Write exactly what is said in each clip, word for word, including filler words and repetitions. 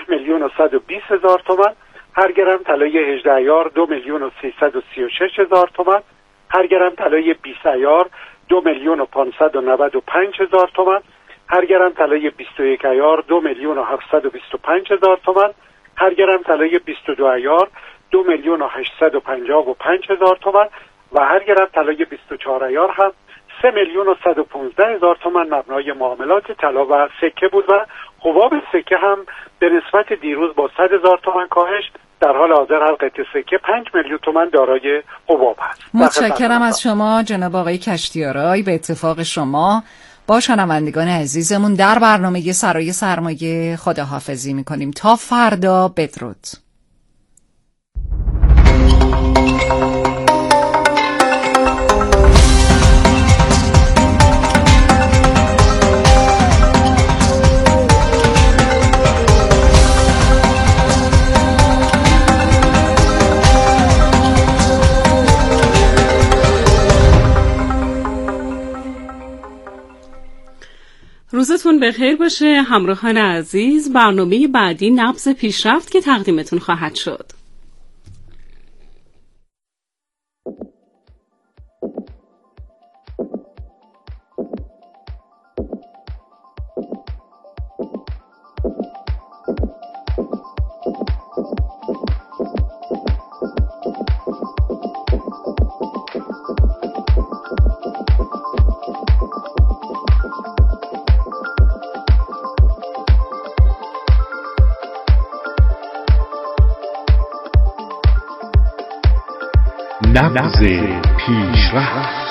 میلیون و صد و بیست هزار تومان. هر گرم طلای هجده عیار دو میلیون و سیصد و سی و شش هزار تومان. هر گرم طلای بیست عیار دو میلیون و پانصد و نود و پنج هزار تومان. هر گرم طلای بیست و یک عیار دو میلیون و هفتصد و بیست و پنج هزار تومان. هر گرم طلای بیست و دو عیار دو میلیون و هشتصد و پنجاه و پنج هزار تومان و هر گرم طلای بیست و چهار عیار هم سه میلیون و صد و پانزده هزار تومان مبنای معاملات طلا و سکه بود و حباب سکه هم به نسبت دیروز با صد هزار تومان کاهش در حال حاضر هر قطعه سکه پنج میلیون تومان دارای حباب هست. متشکرم از شما جناب آقای کشتیارای. به اتفاق شما با شنوندگان عزیزمون در برنامه سرای سرمایه خداحافظی میکنیم تا فردا. بدرود. روزتون بخیر باشه همراهان عزیز. برنامه بعدی نبض پیشرفت که تقدیمتون خواهد شد. نبض پیشرفت.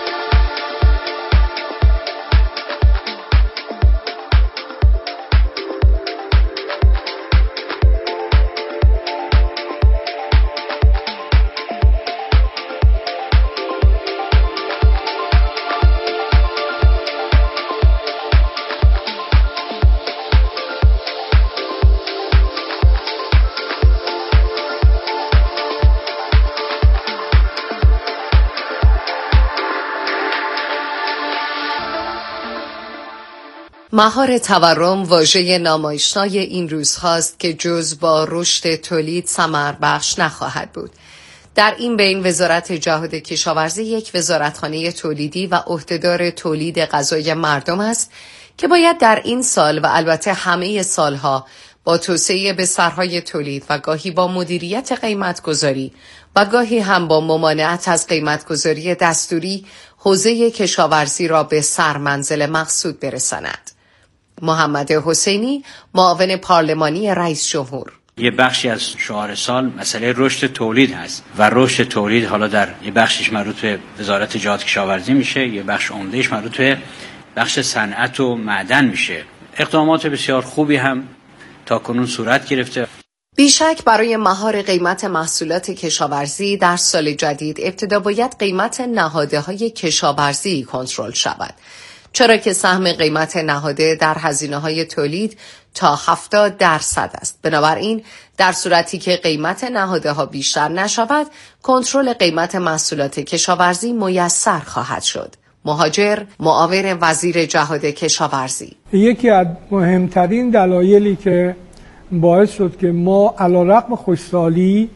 مهار تورم واژه نامآشنای این روزهاست که جز با رشد تولید ثمر بخش نخواهد بود. در این بین وزارت جهاد کشاورزی یک وزارتخانه تولیدی و عهدهدار تولید غذای مردم است که باید در این سال و البته همه سالها با توسعه بسترهای تولید و گاهی با مدیریت قیمتگذاری و گاهی هم با ممانعت از قیمتگذاری دستوری حوزه کشاورزی را به سرمنزل مقصود برساند. محمد حسینی، معاون پارلمانی رئیس جمهور: یه بخشی از شعار سال مسئله رشد تولید هست و رشد تولید حالا در یه بخشش مربوط به وزارت جهاد کشاورزی میشه، یه بخش عمدهش مربوط به بخش صنعت و معدن میشه. اقدامات بسیار خوبی هم تا کنون صورت گرفته. بیشک برای مهار قیمت محصولات کشاورزی در سال جدید ابتدا باید قیمت نهادهای کشاورزی کنترل شود، چرا که سهم قیمت نهاده در هزینه‌های تولید تا هفتاد درصد است. بنابراین در صورتی که قیمت نهاده ها بیشتر نشود، کنترل قیمت محصولات کشاورزی میسر خواهد شد. مهاجر، معاون وزیر جهاد کشاورزی: یکی از مهمترین دلایلی که باعث شد که ما علیرغم خوشسالی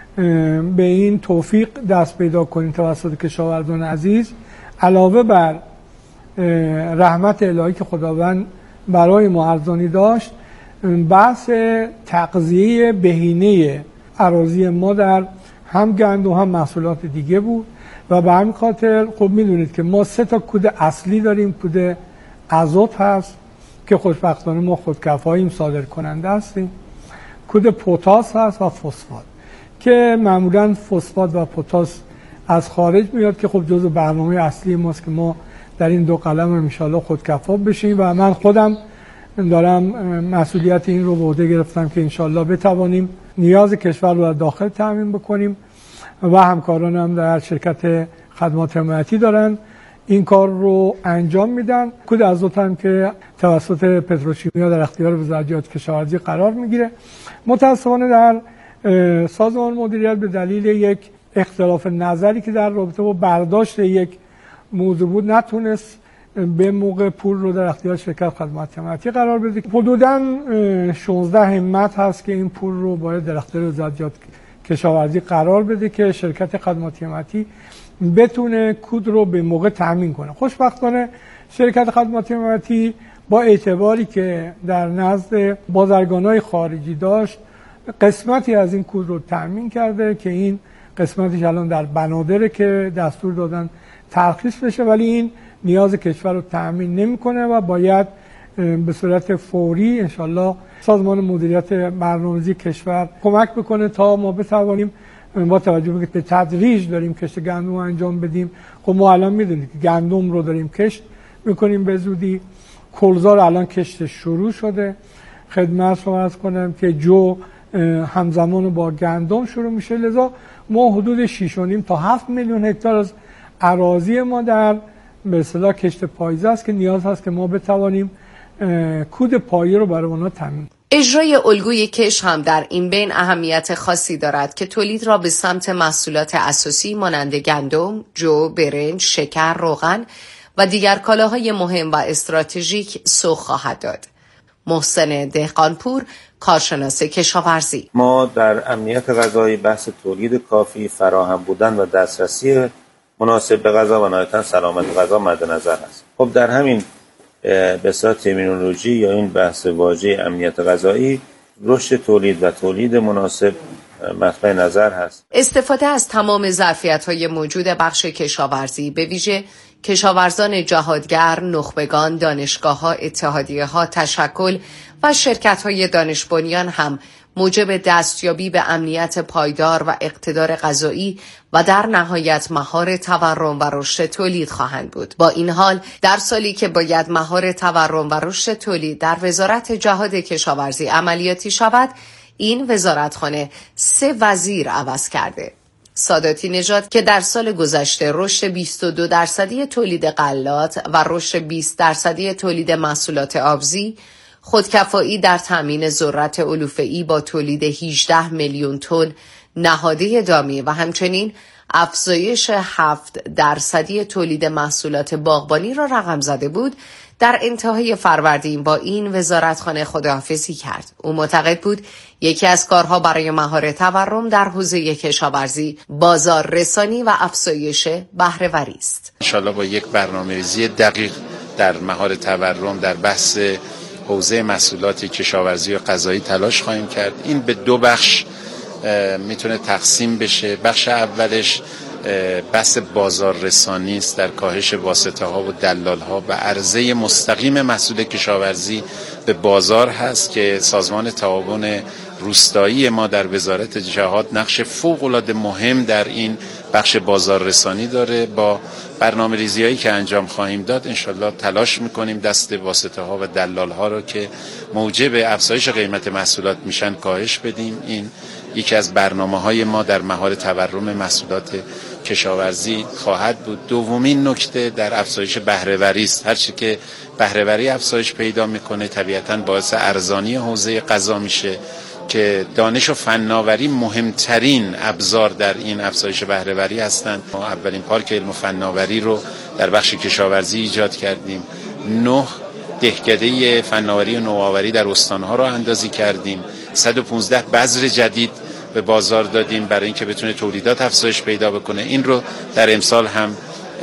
به این توفیق دست پیدا کنیم توسط کشاورزان عزیز، علاوه بر رحمت الهی که خداوند برای ما ارزانی داشت، بحث تغذیه بهینه اراضی ما در هم گندم و هم محصولات دیگه بود و به همین خاطر خب میدونید که ما سه تا کود اصلی داریم. کود آزوت هست که خوشبختانه ما خودکفاییم، صادر کننده هستیم. کود پتاس هست و فسفات که معمولا فسفات و پتاس از خارج میاد که خب جزو برنامه اصلی ماست که ما در این دو قلم ان شاءالله خودکفا بشیم و من خودم دارم مسئولیت این رو به عهده گرفتم که ان شاءالله بتوانیم نیاز کشور رو در داخل تامین بکنیم و همکارانم در شرکت خدمات حمایتی دارن این کار رو انجام میدن. کود آزوت هم که توسط پتروشیمیا در اختیار وزارت جهاد کشاورزی قرار میگیره. متاسفانه در سازمان مدیریت به دلیل یک اختلاف نظری که در رابطه با برداشت یک موضوع بود نتونست به موقع پول رو در اختیار شرکت خدمات حمایتی قرار بده. حدوداً شانزده همت هست که این پول رو باید در اختیار وزارت کشاورزی قرار بده که شرکت خدمات حمایتی بتونه کود رو به موقع تامین کنه. خوشبختانه شرکت خدمات حمایتی با اعتباری که در نزد بازرگانای خارجی داشت قسمتی از این کود رو تامین کرده که این قسمتش الان در بنادره که دستور دادن ترخیص بشه، ولی این نیاز کشور رو تامین نمیکنه و باید به صورت فوری انشالله سازمان مدیریت برنامه‌ریزی کشور کمک بکنه تا ما بتوانیم با توجه به که تدریج داریم کشت گندم انجام بدیم. خب ما الان میدونیم که گندم رو داریم کشت میکنیم به زودی، کلزار الان کشت شروع شده. خدمت شما عرض کنم که جو همزمان با گندم شروع میشه، لذا ما حدود شش و نیم تا هفت میلیون هکتار از اراضی ما در به اصطلاح کشت پاییزه است که نیاز هست که ما بتوانیم کود پایه رو برای اونها تامین. اجرای الگوی کشت هم در این بین اهمیت خاصی دارد که تولید را به سمت محصولات اساسی مانند گندم، جو، برنج، شکر، روغن و دیگر کالاهای مهم و استراتژیک سوق خواهد داد. محسن دهقانپور، کارشناس کشاورزی: ما در امنیت غذایی بحث تولید کافی، فراهم بودن و دسترسی مناسب به غذا و نهایتاً سلامت غذا مد نظر است. خب در همین به اصطلاح ترمینولوژی یا این بحث واژه امنیت غذایی، رشد تولید و تولید مناسب مطمع نظر هست. استفاده از تمام ظرفیت‌های موجود بخش کشاورزی، به ویژه کشاورزان جهادگر، نخبگان، دانشگاه‌ها، اتحادیه‌ها، تشکل و شرکت‌های دانش بنیان هم موجب دستیابی به امنیت پایدار و اقتدار غذایی و در نهایت مهار تورم و رشد تولید خواهند بود. با این حال در سالی که باید مهار تورم و رشد تولید در وزارت جهاد کشاورزی عملیاتی شود، این وزارتخانه سه وزیر عوض کرده. ساداتی نژاد که در سال گذشته رشد بیست و دو درصدی تولید غلات و رشد بیست درصدی تولید محصولات آبزی، خودکفایی در تامین ذرت علوفه‌ای با تولید هجده میلیون تن نهاده دامی و همچنین افزایش هفت درصدی تولید محصولات باغبانی را رقم زده بود، در انتهای فروردین با این وزارتخانه خداحافظی کرد. او معتقد بود یکی از کارها برای مهار تورم در حوزه کشاورزی بازار رسانی و افزایش بهره وری است. انشالله با یک برنامه‌ریزی دقیق در مهار تورم در بحث حوزه محصولات کشاورزی و غذایی تلاش خواهیم کرد. این به دو بخش میتونه تقسیم بشه. بخش اولش بحث بازار رسانی است در کاهش واسطه ها و دلال ها و عرضه مستقیم محصول کشاورزی به بازار هست که سازمان تعاون روستایی ما در وزارت جهاد نقش فوق العاده مهم در این بخش بازار رسانی داره. با برنامه ریزی هایی که انجام خواهیم داد انشالله تلاش میکنیم دست واسطه ها و دلال ها رو که موجب افزایش قیمت محصولات میشن کاهش بدیم. این یکی از برنامه های ما در مهار تورم محصولات کشاورزی خواهد بود. دومین نکته در افزایش بهره وری است. هرچی که بهره وری افزایش پیدا میکنه طبیعتاً باعث ارزانی حوزه غذا میشه که دانش و فناوری مهمترین ابزار در این افزایش بهره وری هستند. ما اولین پارک علم و فناوری رو در بخش کشاورزی ایجاد کردیم. نه دهکده فناوری و نوآوری در استانها رو اندازی کردیم. صد و پانزده بذر جدید به بازار دادیم برای اینکه بتونه تولیدات افزایش پیدا بکنه. این رو در امسال هم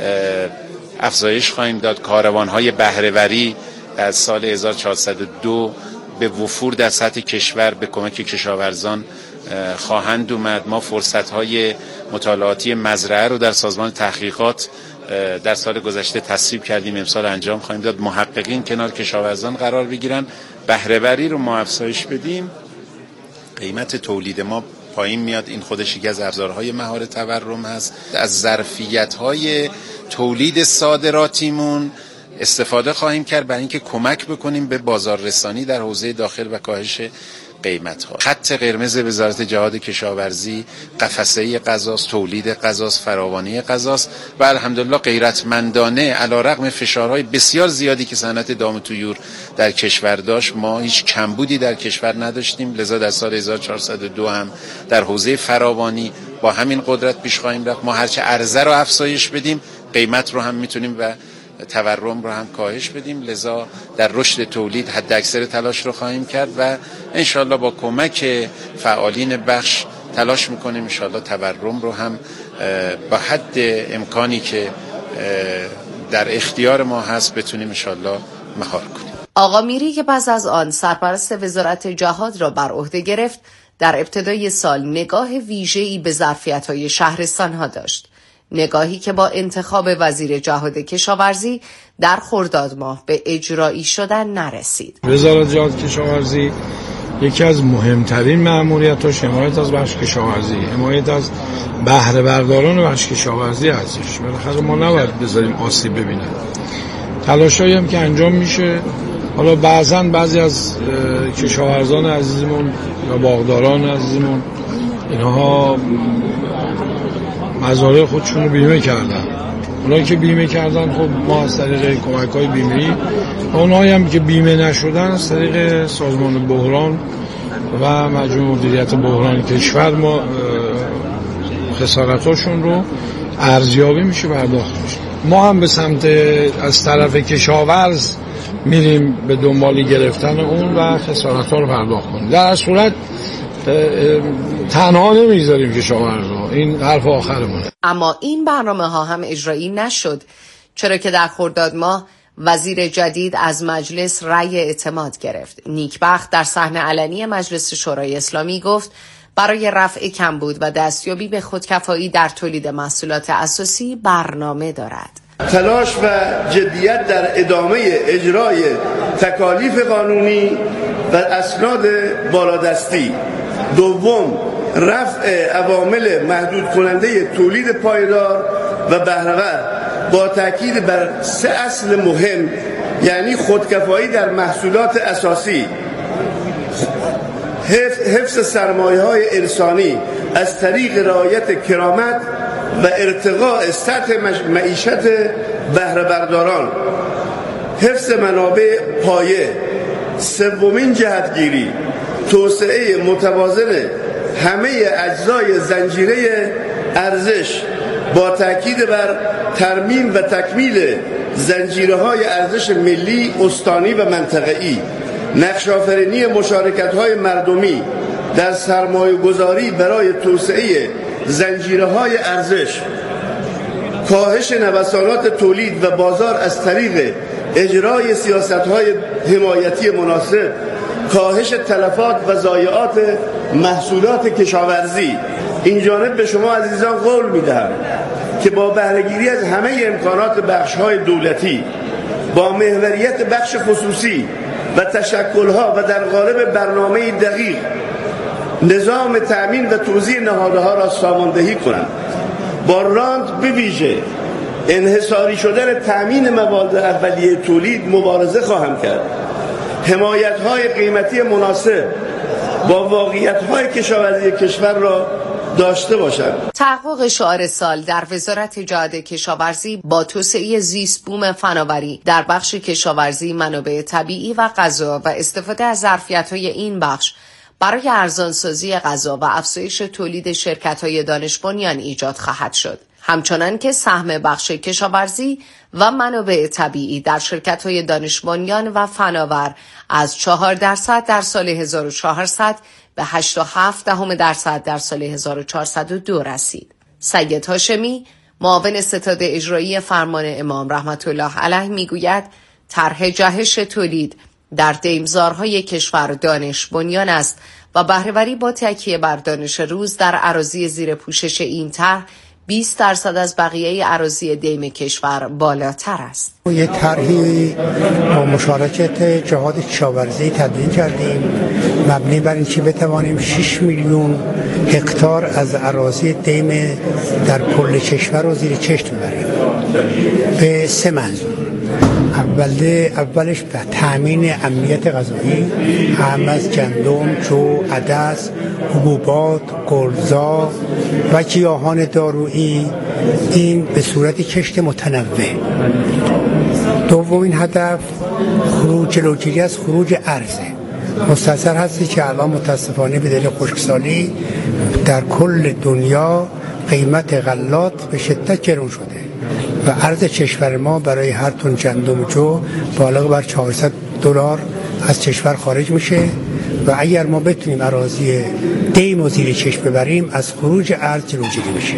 افزایش خواهیم داد. کاروان‌های بهره‌وری در سال هزار و چهارصد و دو به وفور در سطح کشور به کمک کشاورزان خواهند اومد. ما فرصت‌های مطالعاتی مزرعه رو در سازمان تحقیقات در سال گذشته تصویب کردیم، امسال انجام خواهیم داد. محققین کنار کشاورزان قرار بگیرن، بهره‌وری رو ما افزایش بدیم، قیمت تولید ما پایین میاد. این خودش یکی از ابزارهای مهار تورم هست. از ظرفیت‌های تولید صادراتیمون استفاده خواهیم کرد برای اینکه کمک بکنیم به بازار رسانی در حوزه داخل و کاهش قیمت‌ها. خط قرمز وزارت جهاد کشاورزی قفسه غذاست، تولید غذاست، فراوانی غذاست و الحمدلله غیرتمندانه علیرغم فشارهای بسیار زیادی که صنعت دام و طیور در کشور داشت ما هیچ کمبودی در کشور نداشتیم. لذا در سال هزار و چهارصد و دو هم در حوزه فراوانی با همین قدرت پیش خواهیم رفت. ما هرچه عرضه رو افزایش بدیم قیمت رو هم میتونیم و تورم رو هم کاهش بدیم. لذا در رشد تولید حد اکثر تلاش رو خواهیم کرد و انشالله با کمک فعالین بخش تلاش میکنیم انشالله تورم رو هم با حد امکانی که در اختیار ما هست بتونیم انشالله مهار کنیم. آقا میری که پس از آن سرپرست وزارت جهاد را بر عهده گرفت، در ابتدای سال نگاه ویژه‌ای به ظرفیت‌های شهرستان‌ها داشت. نگاهی که با انتخاب وزیر جهاد کشاورزی در خرداد ماه به اجرایی شدن نرسید. وزارت جهاد کشاورزی یکی از مهمترین مأموریت‌هاش حمایت از بخش کشاورزی، حمایت از بهره برداران بخش کشاورزی هستش. بالاخره ما نباید بذاریم آسیب ببینن. تلاشایی هم که انجام میشه، حالا بعضاً بعضی از کشاورزان عزیزمون یا باغداران عزیزمون اینها مزارع خودشون رو بیمه کردن. اونایی که بیمه کردن خب ما از طریق کمک‌های بیمه‌ای، اونایی هم که بیمه نشدن از طریق سازمان بحران و مجموعه مدیریت بحران کشور ما خسارتاشون رو ارزیابی میشه پرداخت میشه. ما هم به سمت از طرف کشاورز میریم به دنبالی گرفتن اون و خسارت‌ها رو پرداخت کنیم. در هر صورت تنها نمیذاریم کشاورز رو، این حرف آخرمونه. اما این برنامه ها هم اجرایی نشد، چرا که در خرداد ماه وزیر جدید از مجلس رأی اعتماد گرفت. نیکبخت در صحن علنی مجلس شورای اسلامی گفت برای رفع کمبود و دستیابی به خودکفایی در تولید محصولات اساسی برنامه دارد. تلاش و جدیت در ادامه اجرای تکالیف قانونی و اسناد بالادستی. دوم، رفع عوامل محدود کننده تولید پایدار و بهره‌ور با تاکید بر سه اصل مهم، یعنی خودکفایی در محصولات اساسی، حفظ سرمایه‌های انسانی از طریق رعایت کرامت و ارتقاء سطح معیشت بهره برداران، حفظ منابع پایه. سومین جهتگیری، توسعه متوازن همه اجزای زنجیره ارزش با تاکید بر ترمیم و تکمیل زنجیره‌های ارزش ملی، استانی و منطقه‌ای. نقش‌آفرینی مشارکت‌های مردمی در سرمایه‌گذاری برای توسعه زنجیره‌های ارزش. کاهش نوسانات تولید و بازار از طریق اجرای سیاست‌های حمایتی مناسب. کاهش تلفات و ضایعات محصولات کشاورزی. این جانب به شما عزیزان قول می‌دهم که با بهره‌گیری از همه امکانات بخش‌های دولتی، با محوریت بخش خصوصی و تشکل‌ها و در قالب برنامه دقیق نظام تأمین و توزیع نهادها را ساماندهی کنند. با راند به ویژه انحصاری شدن تأمین مواد اولیه تولید مبارزه خواهم کرد. حمایت‌های قیمتی مناسب با واقعیت‌های کشاورزی کشور را داشته باشند. تحقق شعار سال در وزارت جهاد کشاورزی با توسعه زیست بوم فناوری در بخش کشاورزی، منابع طبیعی و غذا و استفاده از ظرفیت‌های این بخش برای ارزانسازی غذا و افزایش تولید شرکت‌های دانش بنیان ایجاد خواهد شد. همچنان که سهم بخش کشاورزی و منابع طبیعی در شرکت‌های دانش بنیان و فناور از چهار درصد در سال هزار و چهارصد به هشت و هفت دهم درصد در سال هزار و چهارصد و دو رسید. سید هاشمی، معاون ستاد اجرایی فرمان امام رحمت الله علیه میگوید طرح جهش تولید در دیمزارهای کشور دانش بنیان است و بهره‌وری با تکیه بر دانش روز در اراضی زیر پوشش این طرح بیست درصد از بقیه اراضی دیم کشور بالاتر است. یه طرحی با مشارکت جهاد کشاورزی تدوین کردیم مبنی بر اینکه بتوانیم شش میلیون هکتار از اراضی دیم در کل کشور رو زیر چشم ببریم به سه منظور. اوله اولش به تامین امنیت غذایی، هم از گندم، جو، عدس، حبوبات، گلزا و گیاهان دارویی، این به صورت کشت متنوع. دومین هدف خروج جلوگیری از خروج ارزه. مستحضر هستی که الان متاسفانه به دلیل خشکسالی در کل دنیا قیمت غلات به شدت گران شده و ارز کشور ما برای هر تن گندم جو بالغ بر چهارصد دلار از کشور خارج میشه و اگر ما بتونیم اراضی دیم و زیر چشم ببریم از خروج ارز جلوگیری میشه.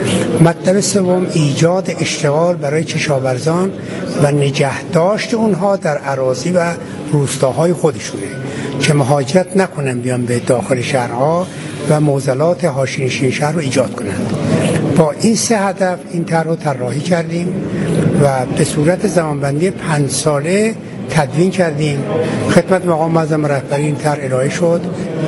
مطلب سوم ایجاد اشتغال برای کشاورزان و نگهداشت اونها در اراضی و روستاهای خودشونه که مهاجرت نکنن بیان به داخل شهرها و معضلات حاشیه‌نشین شهر رو ایجاد کنند. با این سه هدف این طرح رو طراحی کردیم و به صورت زمانبندی پنج ساله تدوین کردیم. خدمت مقام معظم رهبری این طرح ارائه شد.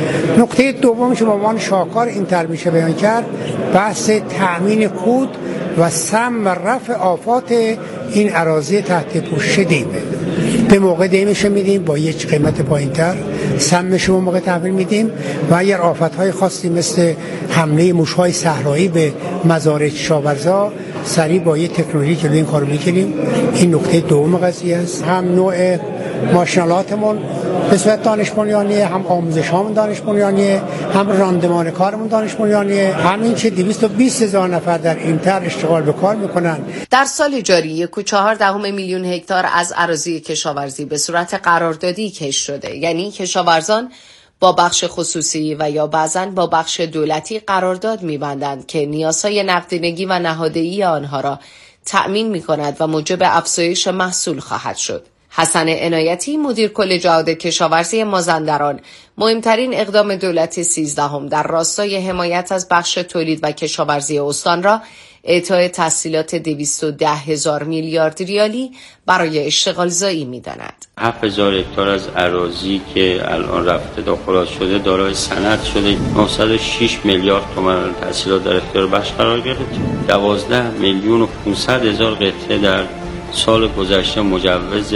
نکته دوم که به عنوان شاهکار این طرح میشه بیان کرد بحث تأمین کود و سم و رفع آفات این اراضی تحت پوشش دیمه. به موقع دیمش میدیم با یک قیمت پایینتر، سمش رو موقع تحویل میدیم و اگر آفتهای خاصی مثل حمله موشهای صحرایی به مزارع کشاورزا سریع با یک تکنولوژی جلوی این کارو میگیریم. این نکته دوم قضیه است. هم نوع ماشینالاتمون به صورت دانش بنیانیه، هم آموزش هامون دانش بنیانیه، هم راندمان کارمون دانش بنیانیه، همین که دویست و بیست هزار نفر در این طرح اشتغال به کار میکنن. در سال جاری یک و چهار دهم میلیون هکتار از اراضی کشاورزی به صورت قراردادی کش شده، یعنی کشاورزان با بخش خصوصی و یا بعضاً با بخش دولتی قرارداد می‌بندند که نیازهای نقدینگی و نهادینه‌ای آنها را تأمین می‌کند و موجب افزایش محصول خواهد شد. حسن عنایتی مدیر کل جهاد کشاورزی مازندران مهمترین اقدام دولت سیزدهم در راستای حمایت از بخش تولید و کشاورزی استان را اعطای تسهیلات دویست و ده هزار میلیارد ریالی برای اشتغال زایی می‌داند. هفت هزار هکتار از اراضی که الان رفته داخل شده دارای سند شده، نهصد و شش میلیارد تومان تسهیلات در اختیار بخش قرار گرفت. دوازده میلیون و پانصد هزار قطعه در سال گذشته مجوز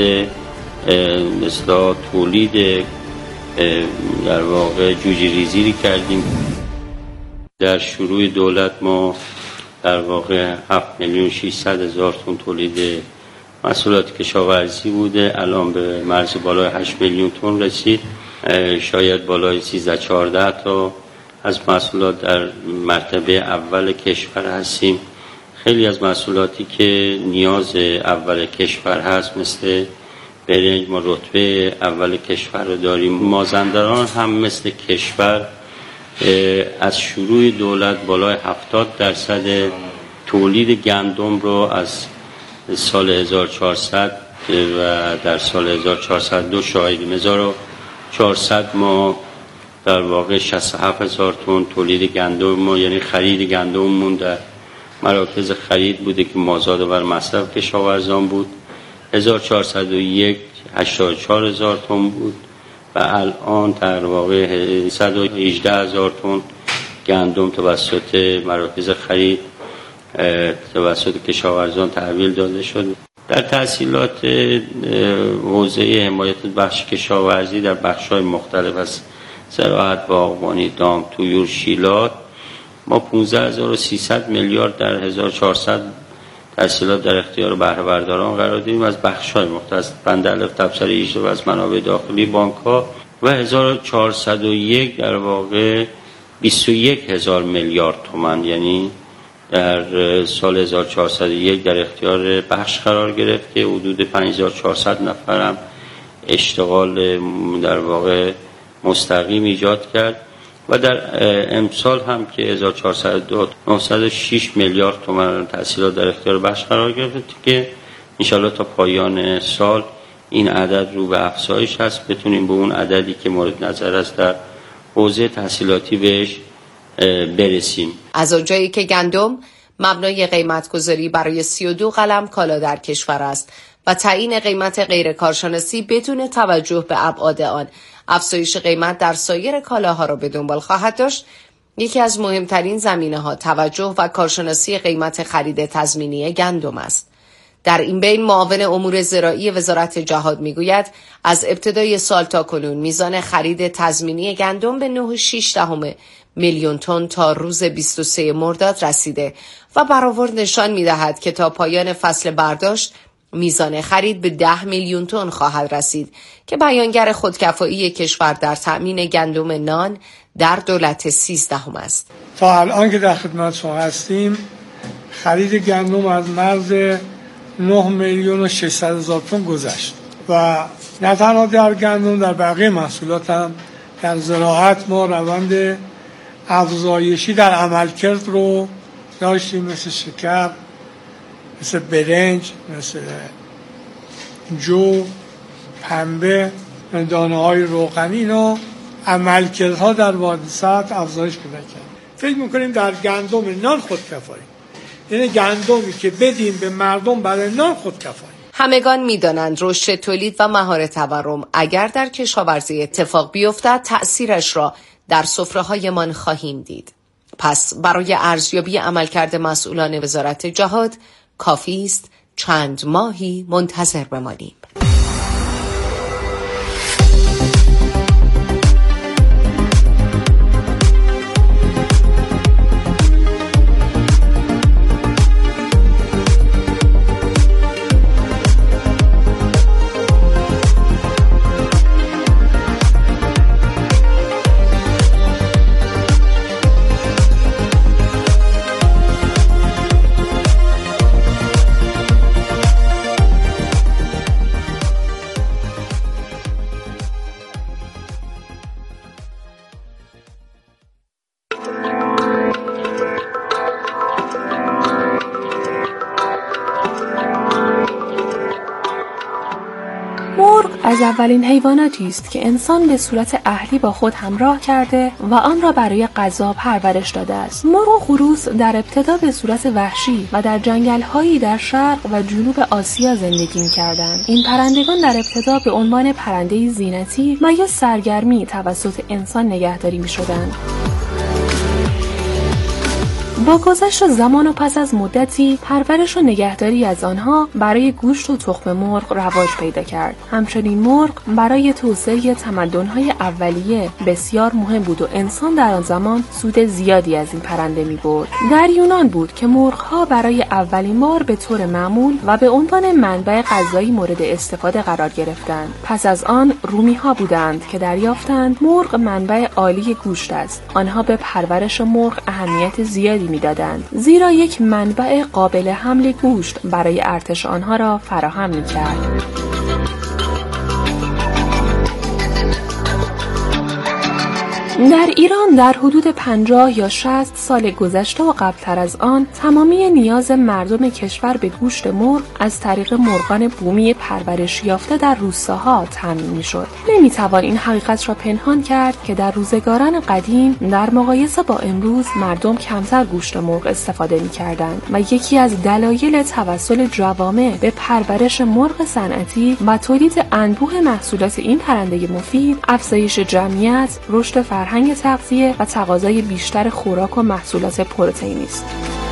مثلا تولید در واقع جوجه ریزی کردیم. در شروع دولت ما در واقع هفت میلیون و ششصد هزار تن تولید محصولات کشاورزی بوده، الان به مرز بالای هشت میلیون تن رسید. شاید بالای سیزده چهارده تا از محصولات در مرتبه اول کشور هستیم. خیلی از محصولاتی که نیاز اول کشور هست مثل برنج ما رتبه اول کشور رو داریم. مازندران هم مثل کشور از شروع دولت بالای هفتاد درصد تولید گندم رو از سال هزار و چهارصد و در سال هزار و چهارصد و دو شاهدیم. هزار و چهارصد ما در واقع شصت و هفت هزار تن تولید گندم ما، یعنی خرید گندممون در مراکز خرید بوده که مازاد و بر مصرف کشاورزان بود. هزار و چهارصد و یک هشتاد و چهار هزار تن بود و الان در واقع صد و هجده هزار تن گندم توسط مراکز خرید توسط کشاورزان تحویل داده شد. در تسهیلات حوزه حمایت بخش کشاورزی در بخش‌های مختلف از زراعت، باغبانی، دام، طیور، شیلات ما پانزده هزار و سیصد میلیارد در هزار و چهارصد تسهیلات در اختیار بهره برداران قرار دادیم از بخش‌های مختلف، بند الف تبصره هجده و از منابع داخلی بانک‌ها و هزار و چهارصد و یک در واقع بیست و یک هزار میلیارد تومان، یعنی در سال هزار و چهارصد و یک در اختیار بخش قرار گرفت که حدود پنج هزار و چهارصد نفر هم اشتغال در واقع مستقیم ایجاد کرد و در امسال هم که هزار و چهارصد و دو نهصد و شش میلیارد تومان تسهیلات در اختیار بخش قرار گرفت که انشالله تا پایان سال این عدد رو به افزایش هست، بتونیم به اون عددی که مورد نظر است در حوزه تسهیلاتی بهش برسیم. از اونجایی که گندم مبنای قیمت گذاری برای سی و دو قلم کالا در کشور است و تعیین قیمت غیر کارشناسی بدون توجه به ابعاد آن افزایش قیمت در سایر کالاها را به دنبال خواهد داشت، یکی از مهمترین زمینه‌ها توجه و کارشناسی قیمت خرید تضمینی گندم است. در این بین معاون امور زراعی وزارت جهاد میگوید از ابتدای سال تا کنون میزان خرید تضمینی گندم به نه و شش دهم میلیون تن تا روز بیست و سوم مرداد رسیده و برآورد نشان می‌دهد که تا پایان فصل برداشت میزان خرید به ده میلیون تن خواهد رسید که بیانگر خودکفایی کشور در تأمین گندم نان در دولت سیزدهم است. تا الان که در خدمت شما هستیم خرید گندم از مرز نه میلیون و ششصد هزار تن گذشت و نه تنها در گندم، در بقیه محصولات هم در زراعت ما روند افزایشی در عملکرد رو داشتیم، مثل شکر، مثل برنج، مثل جو، پنبه، دانه های روغنی. اینا عملکردها در وادی سعد افزایش پیدا کرد. فکر میکنیم در گندم نان خودکفاییم، یعنی گندمی که بدیم به مردم برای نان خودکفاییم. همگان میدانند رشد تولید و مهار تورم اگر در کشاورزی اتفاق بیفتد تأثیرش را در سفره‌هایمان خواهیم دید. پس برای ارزیابی عملکرد مسئولان وزارت جهاد کافی است چند ماهی منتظر بمانیم. از اولین حیواناتی است که انسان به صورت اهلی با خود همراه کرده و آن را برای غذا پرورش داده است. مرغ و خروس در ابتدا به صورت وحشی و در جنگل‌هایی در شرق و جنوب آسیا زندگی می‌کردند. این پرندگان در ابتدا به عنوان پرنده زینتی و یا سرگرمی توسط انسان نگهداری می‌شدند. با گذشت زمان و پس از مدتی پرورش و نگهداری از آنها برای گوشت و تخم مرغ رواج پیدا کرد. همچنین مرغ برای توسعه تمدن‌های اولیه بسیار مهم بود و انسان در آن زمان سود زیادی از این پرنده می‌برد. در یونان بود که مرغ‌ها برای اولین بار به طور معمول و به عنوان منبع غذایی مورد استفاده قرار گرفتند. پس از آن رومی‌ها بودند که دریافتند مرغ منبع عالی گوشت است. آنها به پرورش مرغ اهمیت زیادی می‌دادند، زیرا یک منبع قابل حمل گوشت برای ارتش آنها را فراهم می‌کرد. در ایران در حدود پنجاه یا شصت سال گذشته و قبلتر از آن تمامی نیاز مردم کشور به گوشت مرغ از طریق مرغان بومی پرورش یافته در روستاها تامین می‌شد. نمی‌توان این حقیقت را پنهان کرد که در روزگاران قدیم در مقایسه با امروز مردم کمتر گوشت مرغ استفاده می‌کردند و یکی از دلایل توسل جوامع به پرورش مرغ صنعتی و تولید انبوه محصولات این پرنده مفید افزایش جمعیت، رشد فرهنگ تغذیه و تقاضای بیشتر خوراک و محصولات پروتئینی است.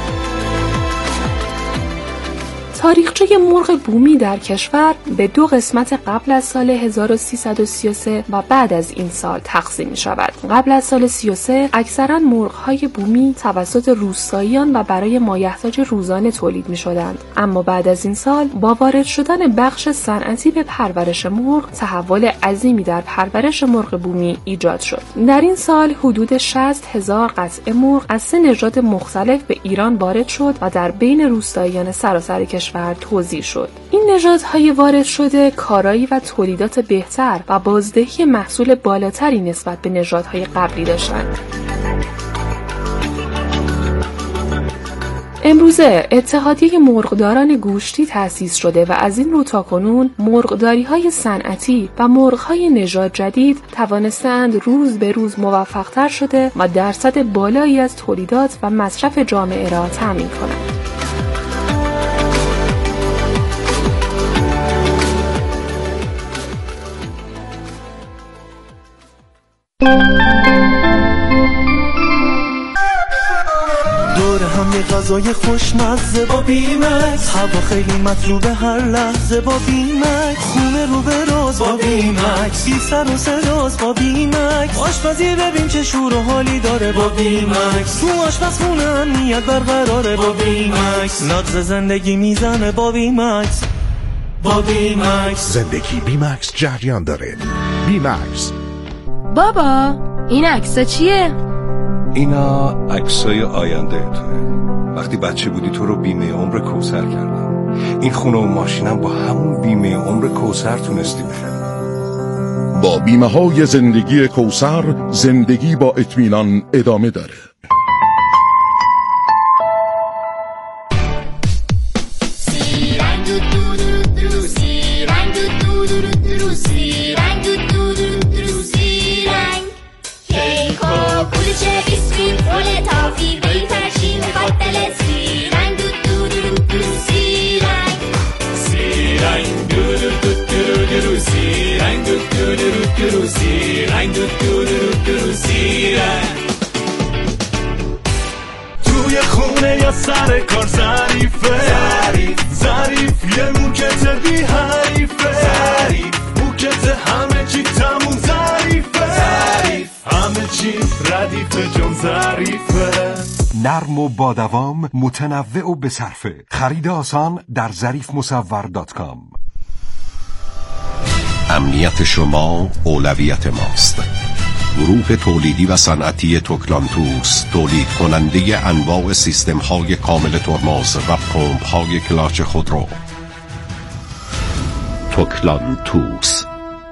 تاریخچه مرغ بومی در کشور به دو قسمت قبل از سال هزار و سیصد و سی و سه و بعد از این سال تقسیم می شود. قبل از سال سی و سه اکثرا مرغ‌های بومی توسط روستاییان و برای مایحتاج روزانه تولید می شدند. اما بعد از این سال با وارد شدن بخش صنعتی به پرورش مرغ تحول عظیمی در پرورش مرغ بومی ایجاد شد. در این سال حدود شصت هزار قطعه مرغ از سه نژاد مختلف به ایران وارد شد و در بین روستاییان سراسر کشور توزیع شد. این نژادهای وارد شده کارایی و تولیدات بهتر و بازدهی محصول بالاتری نسبت به نژادهای قبلی داشتند. امروزه اتحادیه مرغداران گوشتی تأسیس شده و از این رو تاکنون مرغداری‌های صنعتی و مرغ‌های نژاد جدید توانستند روز به روز موفق‌تر شده و درصد بالایی از تولیدات و مصرف جامعه را تامین کنند. دور هم یه غذای خوشمزه با بیمکس، هوا خیلی مطلوبه هر لحظه با بیمکس، خونه رو به راز با بیمکس، بی سر و صداست با بیمکس، آشپزی ببین چه شور و حالی داره با بیمکس، تو آشپزخونه امنیت برقراره با بیمکس، نغز زندگی میزنه با بیمکس. با بیمکس زندگی بیمکس جریان داره. بیمکس. بابا این عکسا چیه؟ اینا عکسای آینده توه. وقتی بچه بودی تو رو بیمه عمر کوثر کردم. این خونه و ماشینم با همون بیمه عمر کوثر تونستی بخری. با بیمه های زندگی کوثر زندگی با اطمینان ادامه داره. توی خونه یا سر کار ظریفه، ظریف یه موکت بی حریفه، ظریف موکت همه چی تموم ظریفه، همه چی ردیفه جون ظریفه. نرم و با دوام، متنوع و بصرفه. خرید آسان در ظریف مصور دات کام. امنیت شما اولویت ماست. گروه تولیدی و صنعتی توکلانتوس تولید کننده انواع سیستم های کامل ترمز و پمپ های کلاچ خودرو. توکلانتوس.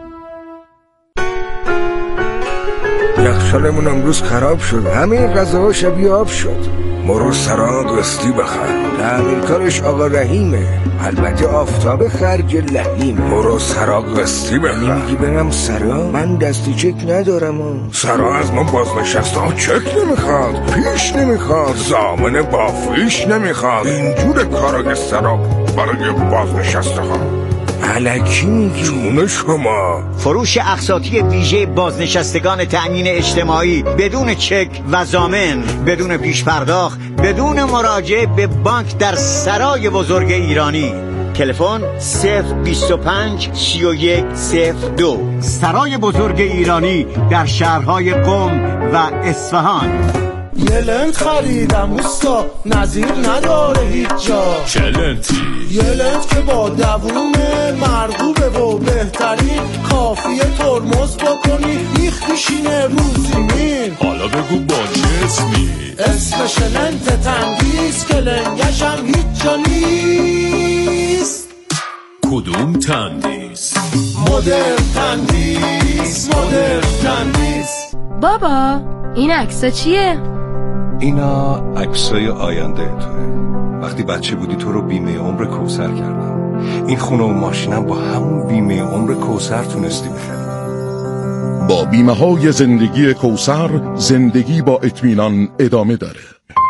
یخچالمون امروز خراب شد، همه غذاها شبیه آب شد. مرو سراغ قسطی بخر، تعمیرکارش آقا رحیمه، البته آفتاب خرج لحیمه. مرو سراغ قسطی بخر. نمیگی برم سرا؟ من دستی چک ندارم. سرا از ما بازنشسته ها چک نمیخواد، پیش نمیخواد، ضامن بافیش نمیخواد. اینجور کارا سرا برای بازنشسته ها. الکی میگی؟ جون شما. فروش اقساطی ویژه بازنشستگان تأمین اجتماعی بدون چک و ضامن، بدون پیش پرداخت، بدون مراجعه به بانک در سرای بزرگ ایرانی. تلفن صفر بیست و پنج سی و یک صفر دو. سرای بزرگ ایرانی در شهرهای قم و اصفهان. یه لنت خریدم اوستا، نظیر نداره هیچ جا. چه لنتی؟ یه لنت که با دوومه، مرغوبه و بهترین، کافیه ترمز بکنی بیخ میشینه رو زمین. حالا بگو با چه اسمی؟ اسمش لنت تنگیز که لنگشم هیچ جا نیست. کدوم تندیس؟ مدرن تندیس، مدرن تندیس. بابا این عکسا چیه؟ اینا عکسای آینده توه. وقتی بچه بودی تو رو بیمه عمر کوثر کردم. این خونه و ماشینم با همون بیمه عمر کوثر تونستی بخری. با بیمه های زندگی کوثر زندگی با اطمینان ادامه داره.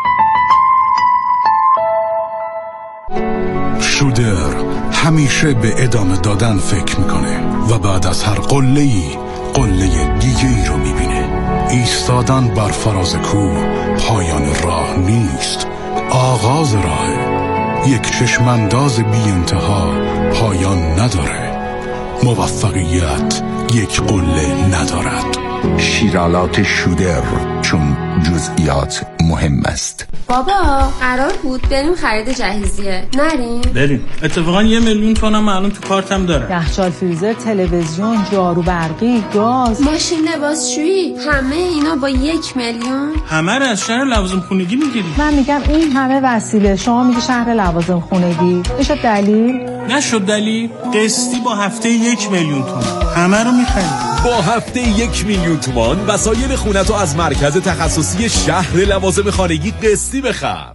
شودر همیشه به ادامه دادن فکر میکنه و بعد از هر قله‌ای قله دیگه ای رو میبینه. ایستادن بر فراز کوه پایان راه نیست، آغاز راهه. یک چشمانداز بی انتها پایان نداره. موفقیت یک قله ندارد. شیرالات شودر، چون جزئیات مهم است. بابا قرار بود بریم خرید جهیزیه، نریم؟ بریم. اتفاقا یه میلیون تومنم الان تو کارتم داره. یخچال، فریزر، تلویزیون، جارو برقی، گاز، ماشین لباسشویی، همه اینا با یک میلیون؟ همه رو از شهر لوازم خونگی میگیری. من میگم این همه وسیله، شما میگی شهر لوازم خونگی. نشد دلیل؟ نشد دلیل. قسطی با هفته یک میلیون تومان همه رو میخریم. با هفته یک میلیون تومان وسایل خونتو از مرکز تخصصی شهر لوازم خانگی قسطی بخر.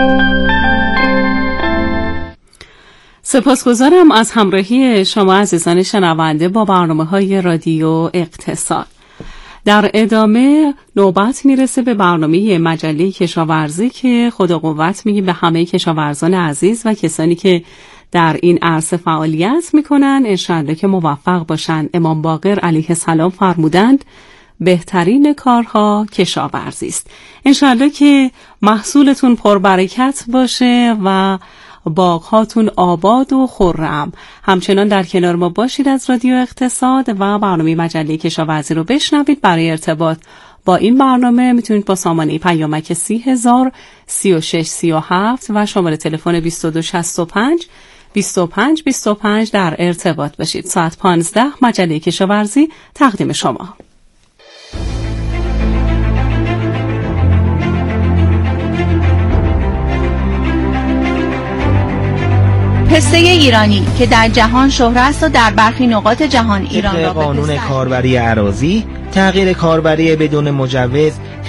سپاسگزارم از همراهی شما عزیزان شنونده با برنامه‌های رادیو اقتصاد. در ادامه نوبت میرسه به برنامه مجله کشاورزی که خدا قوت میگه به همه کشاورزان عزیز و کسانی که در این عرصه فعالیت میکنن انشاءالله که موفق باشن. امام باقر علیه السلام فرمودند بهترین کارها کشاورزی است. انشاءالله که محصولتون پربرکت باشه و باغهاتون آباد و خرم. همچنان در کنار ما باشید از رادیو اقتصاد و برنامه مجله کشاورزی رو بشنوید. برای ارتباط با این برنامه میتونید با سامانه پیامک سی هزار سی و شش سی و هفت و شماره تلفن بیست و دو شصت و پنج بیست و پنج بیست و پنج در ارتباط باشید. ساعت پانزده مجله کشاورزی تقدیم شما. کیسه ایرانی که در جهان شهرت است و در برخی نقاط جهان ایران را قانون کاربری اراضی، تغییر کاربری بدون مجوز